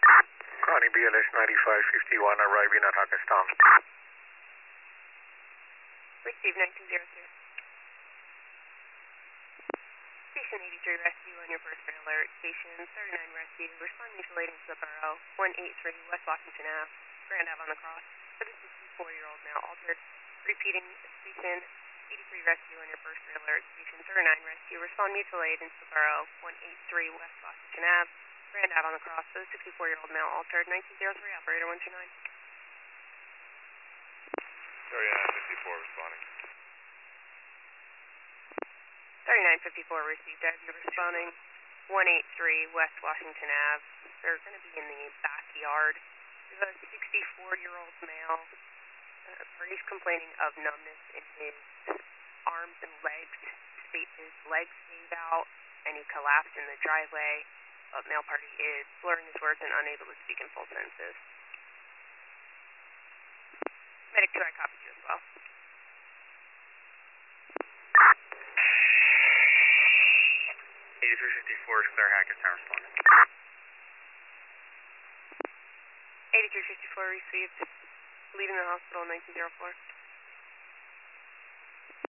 Connie BLS 9551 arriving at Hackettstown. Receive 1902. Station 83 rescue on your first alert. Station 39 rescue. Respond mutually to the borough. 183 West Washington Ave. Grand Ave on the cross. For the 64-year-old male altered. Repeating, station 83 rescue on your first alert. Station 39 rescue. Respond mutual aid into the borough. 183 West Washington Ave. Grand Ave on the cross. For the 64-year-old male altered. 1903 operator 129. 3954 responding. 3954 received as you're responding. 183 West Washington Ave. They're going to be in the backyard. We have a 64-year-old male. He's complaining of numbness in his arms and legs. His legs gave out, and he collapsed in the driveway. Male party is slurring his words and unable to speak in full sentences. Medic 2, I copied you as well. 8354 is clear, Hackettstown responding. 8354 received. Leaving the hospital 1904.